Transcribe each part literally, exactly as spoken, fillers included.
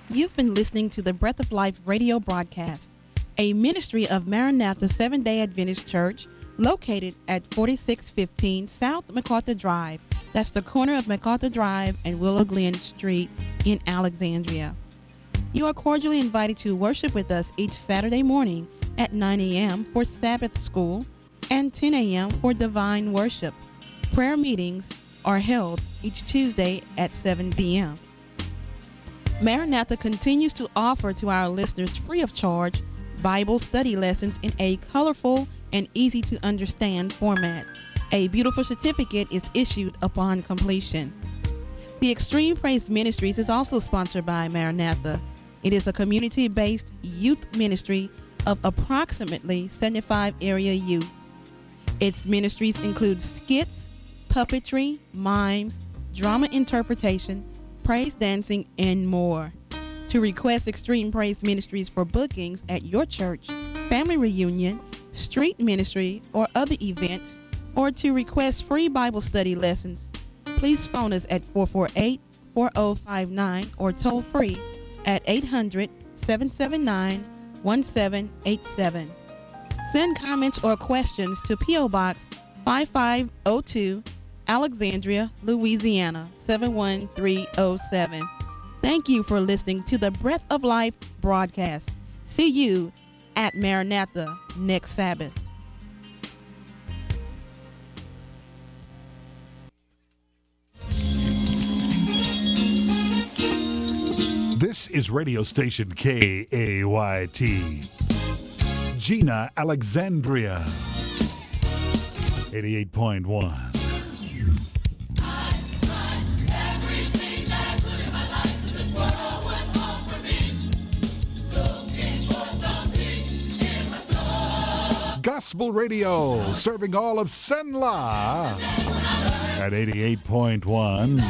You've been listening to the Breath of Life radio broadcast, a ministry of Maranatha Seventh-day Adventist Church located at forty-six fifteen South MacArthur Drive. That's the corner of MacArthur Drive and Willow Glen Street in Alexandria. You are cordially invited to worship with us each Saturday morning at nine a.m. for Sabbath School and ten a.m. for Divine Worship. Prayer meetings are held each Tuesday at seven p.m. Maranatha continues to offer to our listeners free of charge Bible study lessons in a colorful and easy to understand format. A beautiful certificate is issued upon completion. The Extreme Praise Ministries is also sponsored by Maranatha. It is a community-based youth ministry of approximately seventy-five area youth. Its ministries include skits, puppetry, mimes, drama interpretation, praise dancing, and more. To request Extreme Praise Ministries for bookings at your church, family reunion, street ministry, or other events, or to request free Bible study lessons, please phone us at four four eight, four zero five nine or toll free at eight hundred, seven seven nine, one seven eight seven. Send comments or questions to P O. Box five five zero two, Alexandria, Louisiana seven one three zero seven. Thank you for listening to the Breath of Life broadcast. See you at Maranatha next Sabbath. This is radio station K A Y T, Gina, Alexandria, eighty-eight point one. Gospel Radio, serving all of Senla at eighty-eight point one.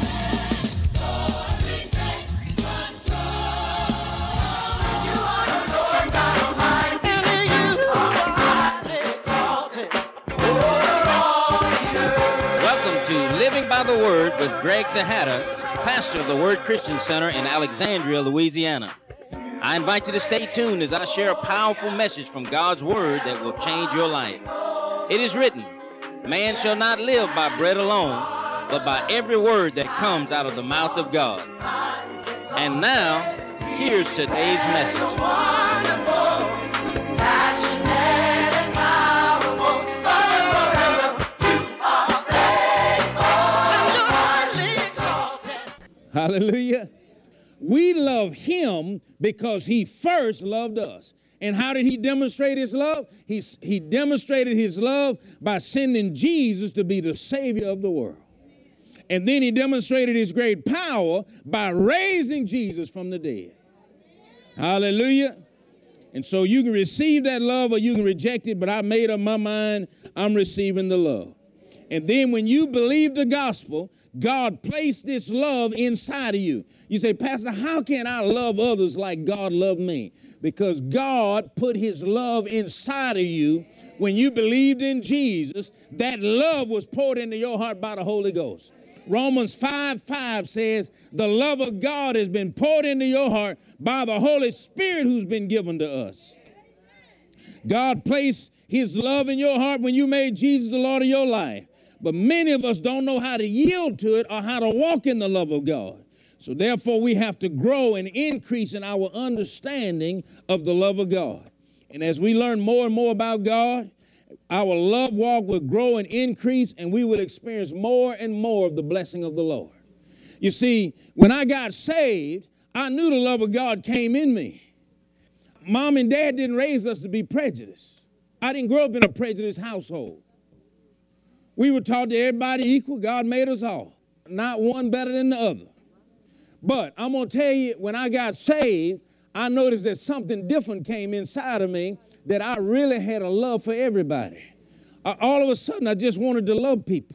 By the Word with Greg Tejada, pastor of the Word Christian Center in Alexandria, Louisiana. I invite you to stay tuned as I share a powerful message from God's Word that will change your life. It is written, man shall not live by bread alone, but by every word that comes out of the mouth of God. And now, here's today's message. Hallelujah. We love him because he first loved us. And how did he demonstrate his love? He, he demonstrated his love by sending Jesus to be the Savior of the world. And then he demonstrated his great power by raising Jesus from the dead. Hallelujah. And so you can receive that love or you can reject it, but I made up my mind, I'm receiving the love. And then when you believe the gospel, God placed this love inside of you. You say, Pastor, how can I love others like God loved me? Because God put his love inside of you. When you believed in Jesus, that love was poured into your heart by the Holy Ghost. Romans five five says, the love of God has been poured into your heart by the Holy Spirit who's been given to us. God placed his love in your heart when you made Jesus the Lord of your life. But many of us don't know how to yield to it or how to walk in the love of God. So therefore, we have to grow and increase in our understanding of the love of God. And as we learn more and more about God, our love walk will grow and increase, and we will experience more and more of the blessing of the Lord. You see, when I got saved, I knew the love of God came in me. Mom and Dad didn't raise us to be prejudiced. I didn't grow up in a prejudiced household. We were taught that everybody equal. God made us all. Not one better than the other. But I'm going to tell you, when I got saved, I noticed that something different came inside of me, that I really had a love for everybody. Uh, all of a sudden, I just wanted to love people.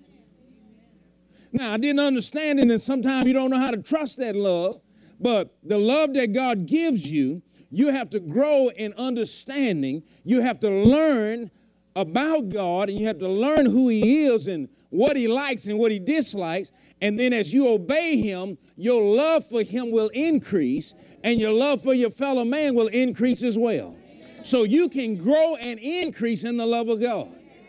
Now, I didn't understand it, and sometimes you don't know how to trust that love. But the love that God gives you, you have to grow in understanding. You have to learn about God, and you have to learn who he is and what he likes and what he dislikes. And then as you obey him, your love for him will increase, and your love for your fellow man will increase as well. So you can grow and increase in the love of God.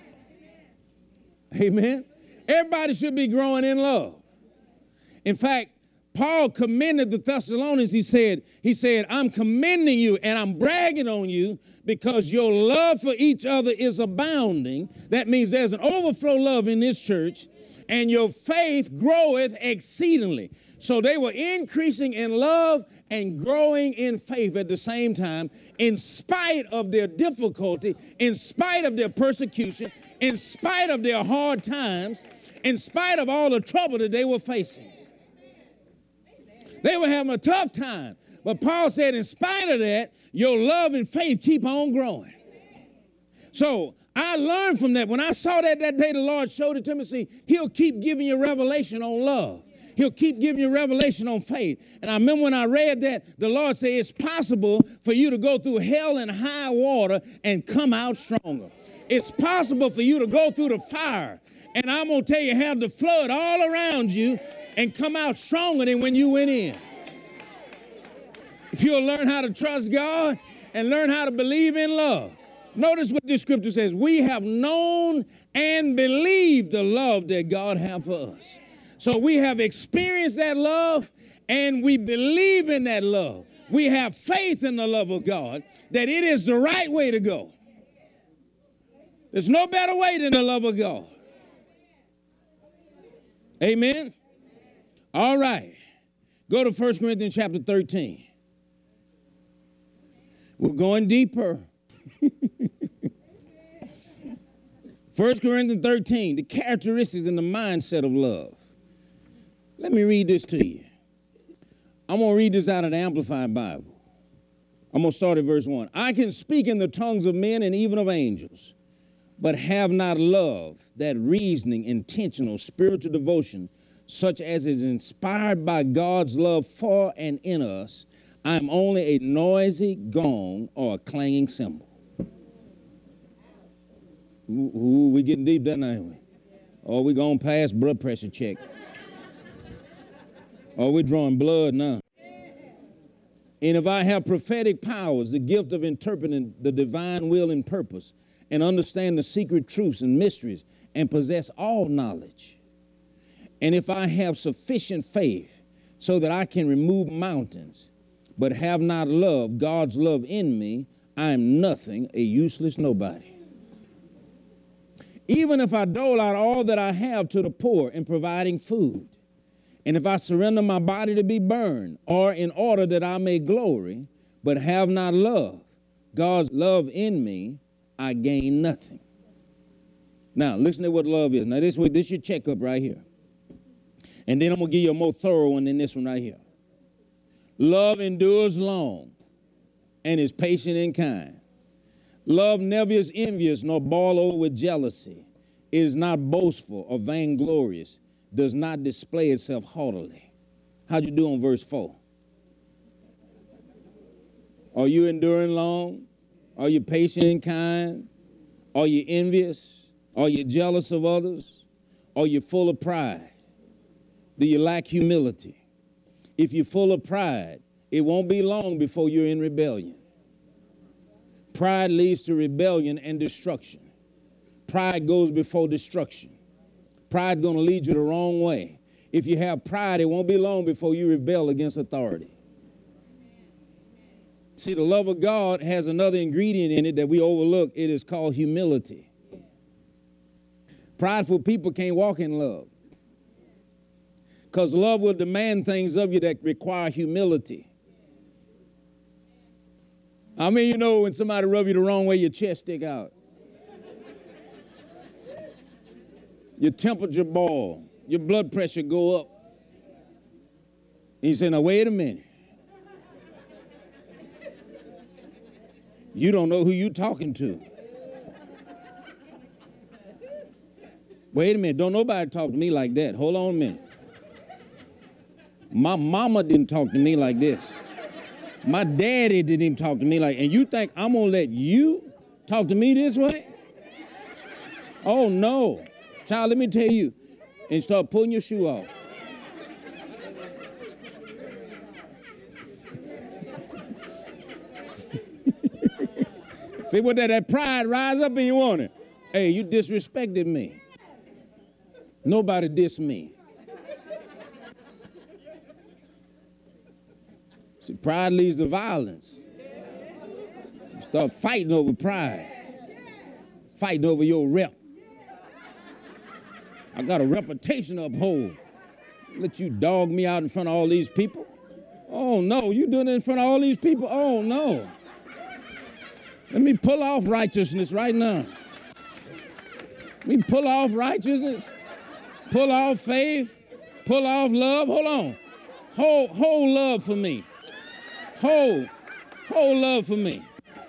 Amen. Everybody should be growing in love. In fact, Paul commended the Thessalonians. He said, he said, I'm commending you and I'm bragging on you because your love for each other is abounding. That means there's an overflow love in this church, and your faith groweth exceedingly. So they were increasing in love and growing in faith at the same time, in spite of their difficulty, in spite of their persecution, in spite of their hard times, in spite of all the trouble that they were facing. They were having a tough time. But Paul said, in spite of that, your love and faith keep on growing. So I learned from that. When I saw that that day, the Lord showed it to me. See, he'll keep giving you revelation on love. He'll keep giving you revelation on faith. And I remember when I read that, the Lord said it's possible for you to go through hell and high water and come out stronger. It's possible for you to go through the fire. And I'm going to tell you, have the flood all around you and come out stronger than when you went in. If you'll learn how to trust God and learn how to believe in love. Notice what this scripture says. We have known and believed the love that God has for us. So we have experienced that love and we believe in that love. We have faith in the love of God that it is the right way to go. There's no better way than the love of God. Amen. All right. Go to First Corinthians chapter thirteen. We're going deeper. First Corinthians thirteen, the characteristics and the mindset of love. Let me read this to you. I'm going to read this out of the Amplified Bible. I'm going to start at verse one. I can speak in the tongues of men and even of angels, but have not love, that reasoning, intentional, spiritual devotion, such as is inspired by God's love for and in us, I am only a noisy gong or a clanging cymbal. Ooh, ooh, we getting deep, doesn't ain't we? Or we going past blood pressure check. Or we drawing blood now. And if I have prophetic powers, the gift of interpreting the divine will and purpose, and understand the secret truths and mysteries, and possess all knowledge, and if I have sufficient faith so that I can remove mountains, but have not love, God's love in me, I am nothing, a useless nobody. Even if I dole out all that I have to the poor in providing food, and if I surrender my body to be burned, or in order that I may glory, but have not love, God's love in me, I gain nothing. Now, listen to what love is. Now, this, this is your checkup right here. And then I'm going to give you a more thorough one than this one right here. Love endures long and is patient and kind. Love never is envious nor boiled over with jealousy. It is not boastful or vainglorious, does not display itself haughtily. How'd you do on verse four? Are you enduring long? Are you patient and kind? Are you envious? Are you jealous of others? Are you full of pride? Do you lack humility? If you're full of pride, it won't be long before you're in rebellion. Pride leads to rebellion and destruction. Pride goes before destruction. Pride going to lead you the wrong way. If you have pride, it won't be long before you rebel against authority. See, the love of God has another ingredient in it that we overlook. It is called humility. Prideful people can't walk in love, because love will demand things of you that require humility. I mean, you know, when somebody rub you the wrong way, your chest stick out. Your temperature boil. Your blood pressure go up. And you say, now, wait a minute. You don't know who you're talking to. Wait a minute. Don't nobody talk to me like that. Hold on a minute. My mama didn't talk to me like this. My daddy didn't even talk to me like, and you think I'm going to let you talk to me this way? Oh, no. Child, let me tell you, and start pulling your shoe off. See what that, that pride rise up in you, want it? Hey, you disrespected me. Nobody diss me. See, pride leads to violence. You start fighting over pride. Fighting over your rep. I got a reputation to uphold. Let you dog me out in front of all these people? Oh, no, you doing it in front of all these people? Oh, no. Let me pull off righteousness right now. Let me pull off righteousness, pull off faith, pull off love. Hold on. Hold, hold love for me. Hold, hold love for me.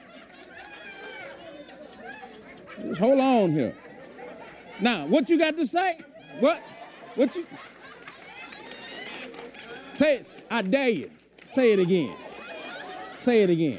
Just hold on here. Now, what you got to say? What? What you? Say it. I dare you. Say it again. Say it again.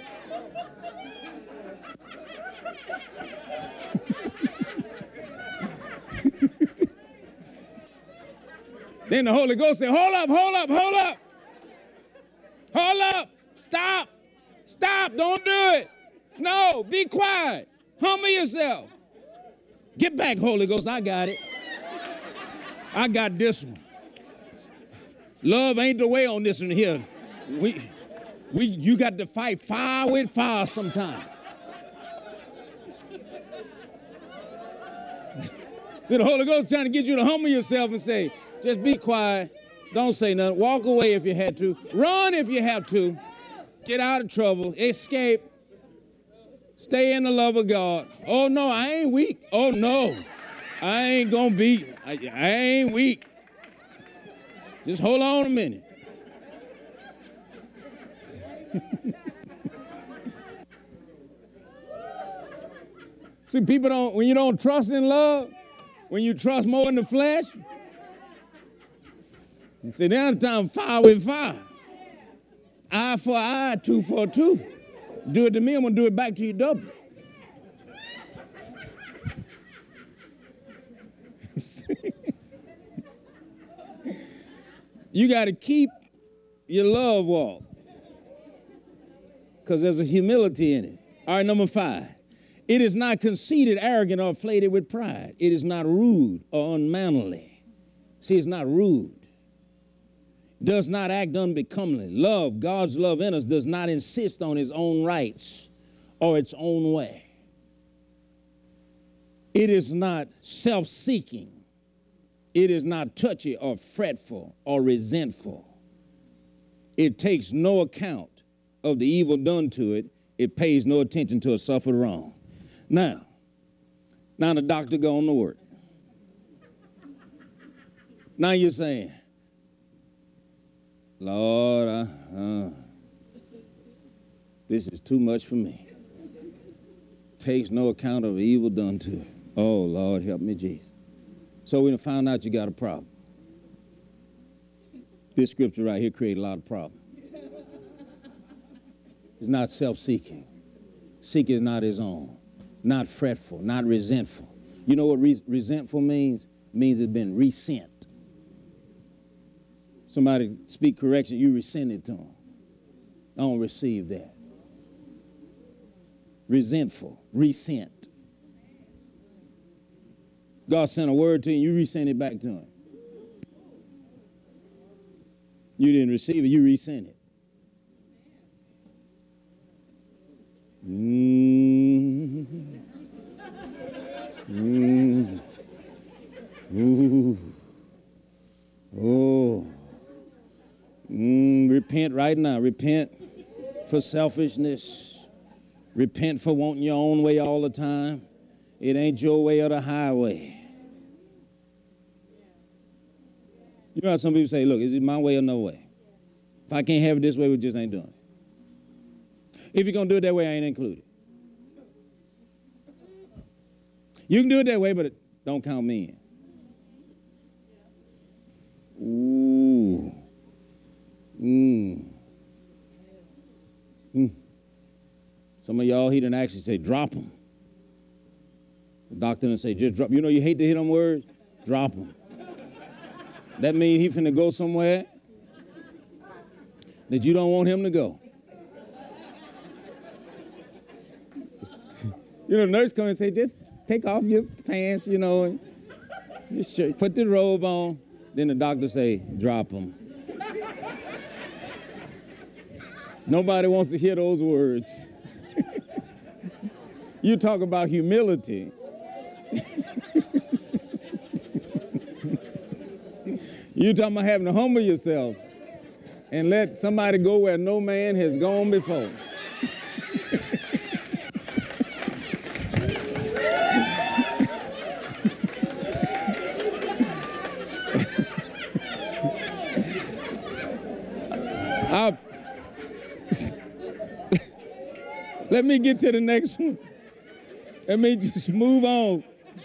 Then the Holy Ghost said, hold up, hold up, hold up. Hold up. Stop. Stop. Don't do it. No, be quiet. Humble yourself. Get back, Holy Ghost. I got it. I got this one. Love ain't the way on this one here. We, we, you got to fight fire with fire sometime. See, the Holy Ghost trying to get you to humble yourself and say, just be quiet. Don't say nothing. Walk away if you had to. Run if you have to. Get out of trouble. Escape. Stay in the love of God. Oh, no, I ain't weak. Oh, no. I ain't going to be. I, I ain't weak. Just hold on a minute. See, people don't, when you don't trust in love, when you trust more in the flesh, see, there's time fire with fire. Eye for eye, two for two. Do it to me, I'm going to do it back to you double. You got to keep your love walk because there's a humility in it. All right, number five. It is not conceited, arrogant, or inflated with pride. It is not rude or unmannerly. See, it's not rude. Does not act unbecomingly. Love, God's love in us, does not insist on its own rights or its own way. It is not self-seeking. It is not touchy or fretful or resentful. It takes no account of the evil done to it. It pays no attention to a suffered wrong. Now, now the doctor going to work. Now you're saying, Lord, uh, uh, this is too much for me. Takes no account of the evil done to it. Oh, Lord, help me, Jesus. So we found out you got a problem. This scripture right here created a lot of problems. It's not self-seeking. Seek is not his own. Not fretful, not resentful. You know what re- resentful means? It means it's been resent. Somebody speak correction, you resent it to them. I don't receive that. Resentful, resent. God sent a word to you, you resent it back to him. You didn't receive it, you resent it. Mm. Mm. Ooh. Oh. Mm. Repent right now. Repent for selfishness. Repent for wanting your own way all the time. It ain't your way or the highway. You know how some people say, look, is it my way or no way? If I can't have it this way, we just ain't doing it. If you're going to do it that way, I ain't included. You can do it that way, but don't count me in. Ooh. Mm. Mm. Some of y'all, he didn't actually say drop them. The doctor didn't say, just drop. You know you hate to hear them words? Drop them. That means he finna go somewhere that you don't want him to go. You know, the nurse come and say, just take off your pants, you know, and just put the robe on. Then the doctor say, drop them. Nobody wants to hear those words. You talk about humility. You talking about having to humble yourself and let somebody go where no man has gone before. I'll, let me get to the next one. Let me just move on.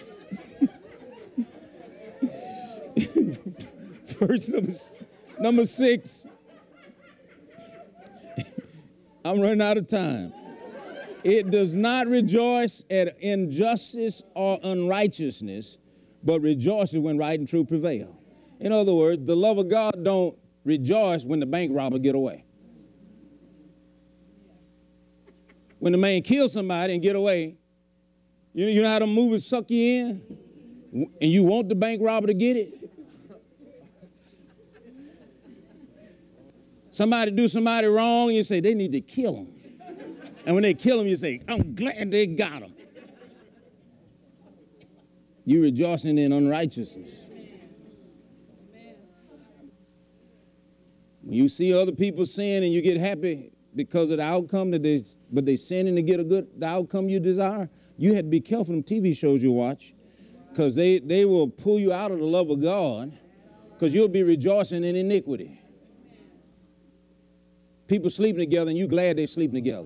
Verse number, number six. I'm running out of time. It does not rejoice at injustice or unrighteousness, but rejoices when right and true prevail. In other words, the love of God don't rejoice when the bank robber get away. When the man kills somebody and get away, you, you know how the movies suck you in? And you want the bank robber to get it? Somebody do somebody wrong, you say, they need to kill him. And when they kill him, you say, I'm glad they got him. You rejoicing in unrighteousness. When you see other people sin and you get happy because of the outcome that they, but they sinning to get a good, the outcome you desire, you had to be careful in T V shows you watch, because they, they will pull you out of the love of God, because you'll be rejoicing in iniquity. People sleeping together and you glad they sleeping together.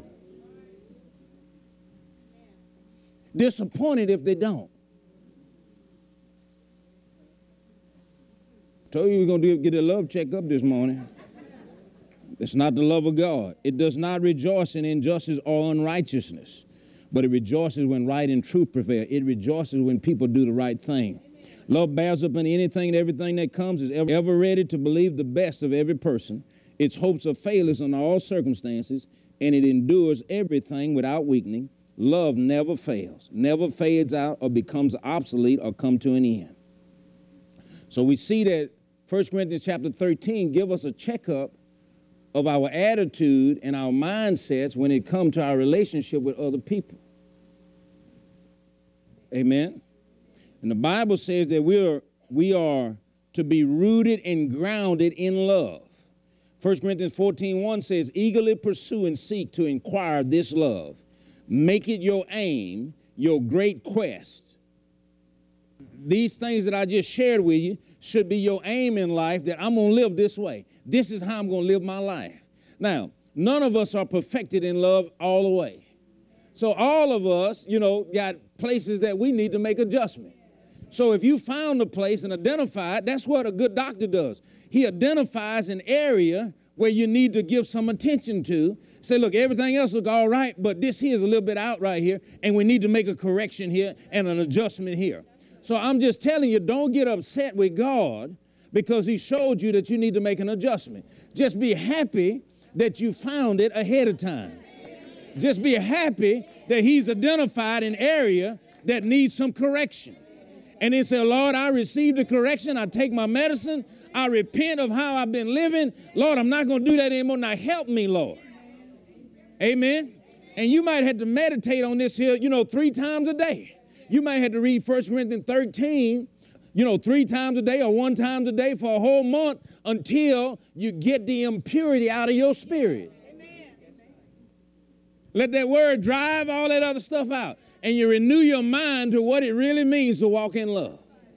Disappointed if they don't. Told you we're going to get a love checkup this morning. It's not the love of God. It does not rejoice in injustice or unrighteousness, but it rejoices when right and truth prevail. It rejoices when people do the right thing. Love bears up in anything and everything that comes, is ever, ever ready to believe the best of every person. Its hopes are failures in all circumstances, and it endures everything without weakening. Love never fails, never fades out or becomes obsolete or come to an end. So we see that First Corinthians chapter thirteen give us a checkup of our attitude and our mindsets when it comes to our relationship with other people. Amen. And the Bible says that we are, we are to be rooted and grounded in love. First Corinthians fourteen one says, eagerly pursue and seek to inquire this love. Make it your aim, your great quest. These things that I just shared with you should be your aim in life, that I'm going to live this way. This is how I'm going to live my life. Now, none of us are perfected in love all the way. So all of us, you know, got places that we need to make adjustment. So if you found a place and identified, that's what a good doctor does. He identifies an area where you need to give some attention to. Say, look, everything else look all right, but this here is a little bit out right here, and we need to make a correction here and an adjustment here. So I'm just telling you, don't get upset with God because he showed you that you need to make an adjustment. Just be happy that you found it ahead of time. Just be happy that he's identified an area that needs some correction. And he said, Lord, I received the correction. I take my medicine. I repent of how I've been living. Lord, I'm not going to do that anymore. Now help me, Lord. Amen. And you might have to meditate on this here, you know, three times a day. You might have to read First Corinthians thirteen, you know, three times a day or one time a day for a whole month until you get the impurity out of your spirit. Amen. Let that word drive all that other stuff out. And you renew your mind to what it really means to walk in love.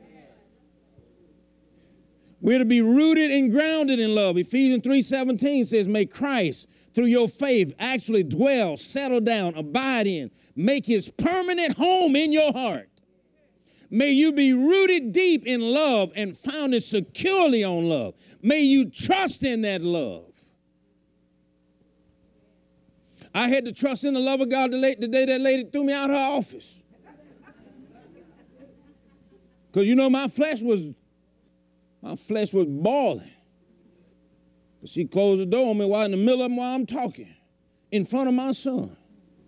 We're to be rooted and grounded in love. Ephesians three seventeen says, may Christ, through your faith, actually dwell, settle down, abide in, make his permanent home in your heart. May you be rooted deep in love and founded securely on love. May you trust in that love. I had to trust in the love of God the day that lady threw me out of her office. Because, you know, my flesh was, my flesh was boiling. But she closed the door on me while in the middle of them while I'm talking in front of my son.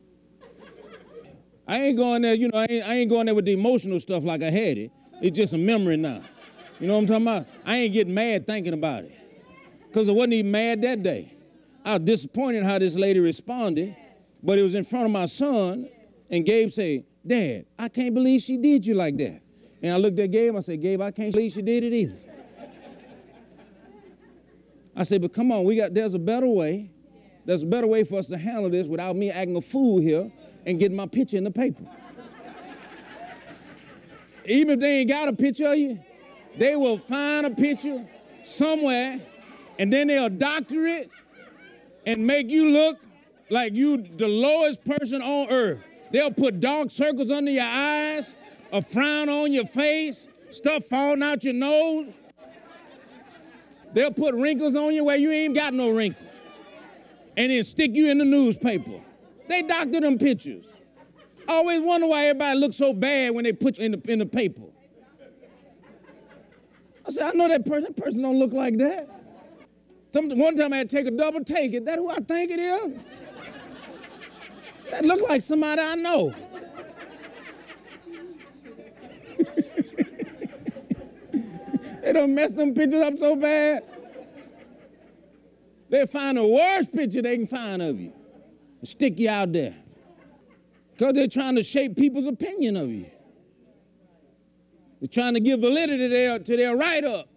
I ain't going there, you know, I ain't, I ain't going there with the emotional stuff like I had it. It's just a memory now. You know what I'm talking about? I ain't getting mad thinking about it. Because I wasn't even mad that day. I was disappointed how this lady responded, but it was in front of my son, and Gabe said, Dad, I can't believe she did you like that. And I looked at Gabe, I said, Gabe, I can't believe she did it either. I said, but come on, we got, there's a better way. There's a better way for us to handle this without me acting a fool here and getting my picture in the paper. Even if they ain't got a picture of you, they will find a picture somewhere, and then they'll doctor it and make you look like you the lowest person on earth. They'll put dark circles under your eyes, a frown on your face, stuff falling out your nose. They'll put wrinkles on you where you ain't got no wrinkles, and then stick you in the newspaper. They doctor them pictures. I always wonder why everybody looks so bad when they put you in the, in the paper. I said, I know that person. That person don't look like that. Some, one time I had to take a double take. Is that who I think it is? That look like somebody I know. They done messed them pictures up so bad. They'll find the worst picture they can find of you and stick you out there. Because they're trying to shape people's opinion of you. They're trying to give validity to their, to their write-up.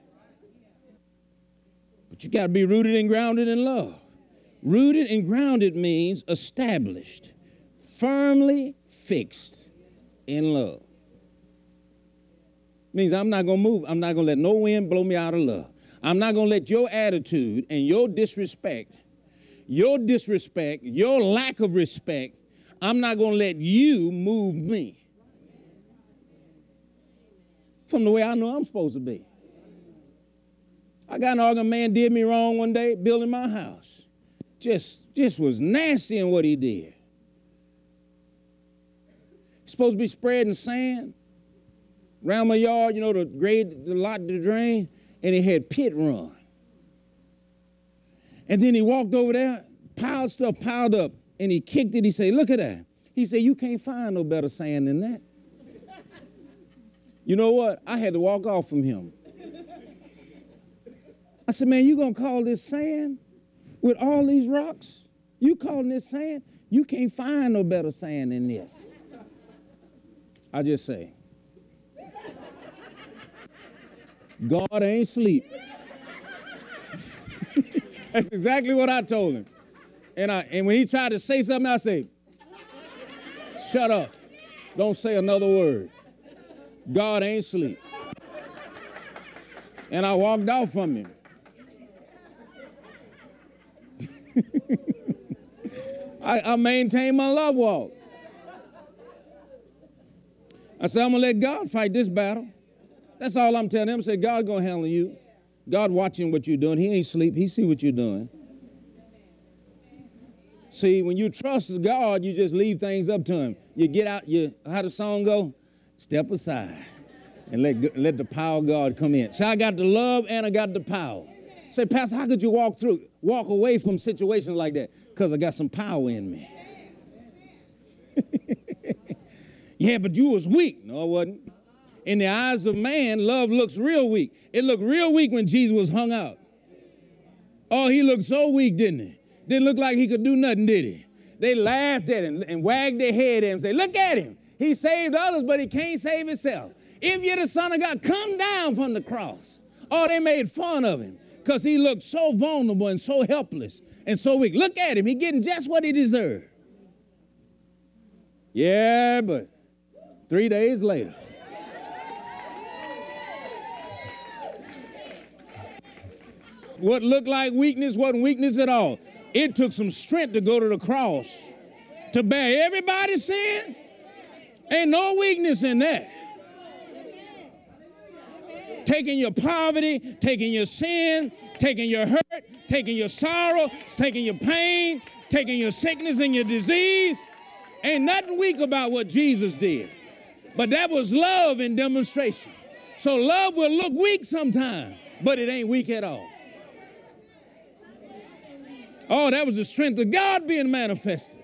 But you got to be rooted and grounded in love. Rooted and grounded means established, firmly fixed in love. Means I'm not going to move. I'm not going to let no wind blow me out of love. I'm not going to let your attitude and your disrespect, your disrespect, your lack of respect, I'm not going to let you move me from the way I know I'm supposed to be. I got an argument, man did me wrong one day building my house. Just, just was nasty in what he did. He's supposed to be spreading sand around my yard, you know, to grade the lot to drain, and it had pit run. And then he walked over there, piled stuff piled up, and he kicked it. He said, look at that. He said, you can't find no better sand than that. You know what? I had to walk off from him. I said, man, you gonna call this sand with all these rocks? You calling this sand? You can't find no better sand than this. I just say, God ain't sleep. That's exactly what I told him. And I and when he tried to say something, I say, shut up. Don't say another word. God ain't sleep. And I walked off from him. I, I maintained my love walk. I said, I'm going to let God fight this battle. That's all I'm telling him. I said, God going to handle you. God watching what you're doing. He ain't sleep. He see what you're doing. See, when you trust God, you just leave things up to him. You get out, you, how the song go? Step aside and let, let the power of God come in. So I got the love and I got the power. Say, Pastor, how could you walk through, walk away from situations like that? Because I got some power in me. Yeah, but you was weak. No, I wasn't. In the eyes of man, love looks real weak. It looked real weak when Jesus was hung out. Oh, he looked so weak, didn't he? Didn't look like he could do nothing, did he? They laughed at him and wagged their head at him and said, look at him. He saved others, but he can't save himself. If you're the Son of God, come down from the cross. Oh, they made fun of him because he looked so vulnerable and so helpless and so weak. Look at him. He's getting just what he deserved. Yeah, but three days later, what looked like weakness wasn't weakness at all. It took some strength to go to the cross, to bear everybody's sin. Ain't no weakness in that. Taking your poverty, taking your sin, taking your hurt, taking your sorrow, taking your pain, taking your sickness and your disease. Ain't nothing weak about what Jesus did. But that was love in demonstration. So love will look weak sometimes, but it ain't weak at all. Oh, that was the strength of God being manifested.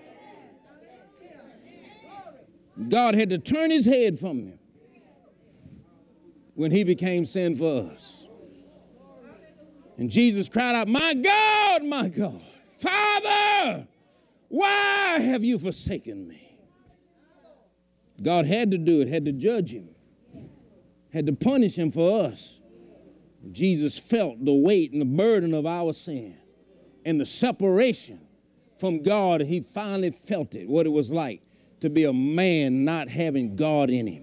God had to turn his head from him when he became sin for us. And Jesus cried out, my God, my God, Father, why have you forsaken me? God had to do it, had to judge him, had to punish him for us. Jesus felt the weight and the burden of our sin and the separation from God. He finally felt it, what it was like to be a man not having God in him.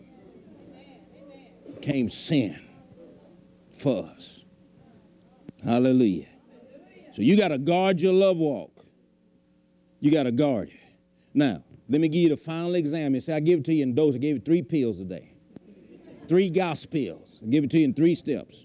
Came sin for us. Hallelujah. So you got to guard your love walk. You got to guard it. Now, let me give you the final exam. You say, I give it to you in doses. I gave you three pills a day. Three gospels. I give it to you in three steps.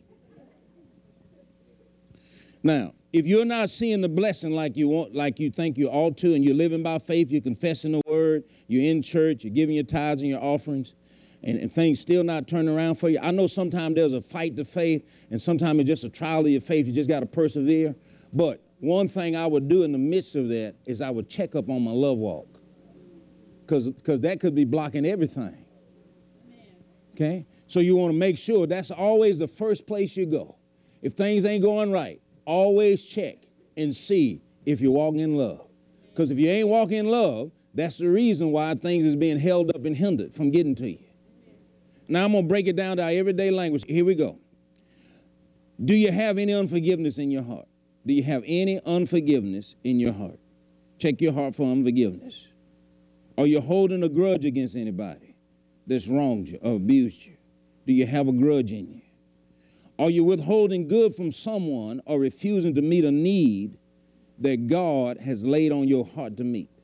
Now, if you're not seeing the blessing like you want, like you think you ought to, and you're living by faith, you're confessing the word, you're in church, you're giving your tithes and your offerings, and, and things still not turning around for you. I know sometimes there's a fight to faith, and sometimes it's just a trial of your faith. You just got to persevere. But one thing I would do in the midst of that is I would check up on my love walk, because because that could be blocking everything. Okay? So you want to make sure that's always the first place you go. If things ain't going right, always check and see if you're walking in love. Because if you ain't walking in love, that's the reason why things is being held up and hindered from getting to you. Now I'm going to break it down to our everyday language. Here we go. Do you have any unforgiveness in your heart? Do you have any unforgiveness in your heart? Check your heart for unforgiveness. Are you holding a grudge against anybody that's wronged you or abused you? Do you have a grudge in you? Are you withholding good from someone or refusing to meet a need that God has laid on your heart to meet?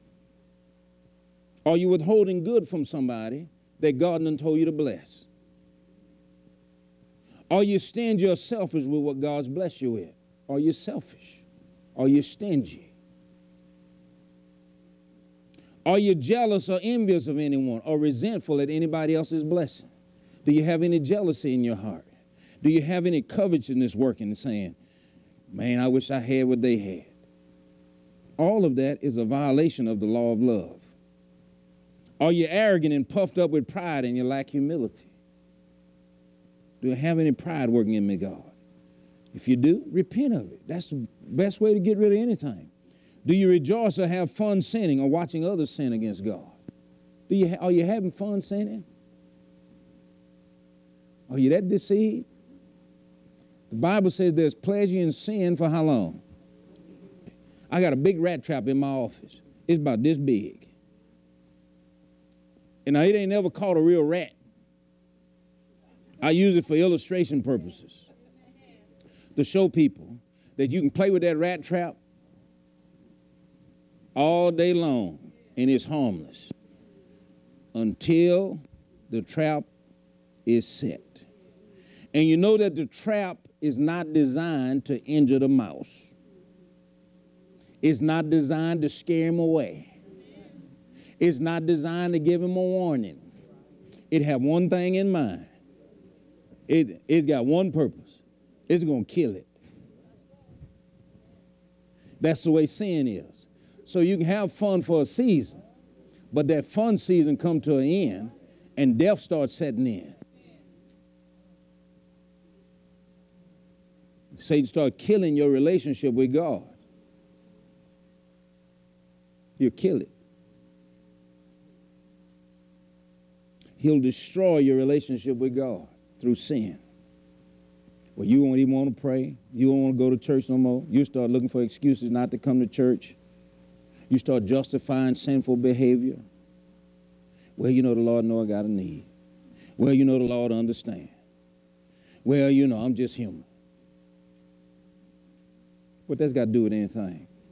Are you withholding good from somebody that God done told you to bless? Are you stingy or selfish with what God's blessed you with? Are you selfish? Are you stingy? Are you jealous or envious of anyone or resentful at anybody else's blessing? Do you have any jealousy in your heart? Do you have any covetousness working and saying, man, I wish I had what they had? All of that is a violation of the law of love. Are you arrogant and puffed up with pride and you lack humility? Do I have any pride working in me, God? If you do, repent of it. That's the best way to get rid of anything. Do you rejoice or have fun sinning or watching others sin against God? Do you, are you having fun sinning? Are you that deceived? The Bible says there's pleasure in sin for how long? I got a big rat trap in my office. It's about this big. And now it ain't never caught a real rat. I use it for illustration purposes, to show people that you can play with that rat trap all day long and it's harmless until the trap is set. And you know that the trap is not designed to injure the mouse. It's not designed to scare him away. It's not designed to give him a warning. It have one thing in mind. It, it got one purpose. It's going to kill it. That's the way sin is. So you can have fun for a season, but that fun season come to an end and death starts setting in. Satan start killing your relationship with God. He'll kill it. He'll destroy your relationship with God through sin. Well, you won't even want to pray. You won't want to go to church no more. You start looking for excuses not to come to church. You start justifying sinful behavior. Well, you know the Lord know I got a need. Well, you know the Lord understand. Well, you know, I'm just human. What that's got to do with anything?